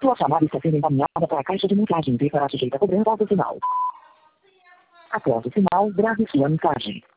Sua chamada está sendo encaminhada para a caixa de mensagem e será sujeita a cobrança ao sinal. Após o sinal, grave sua mensagem.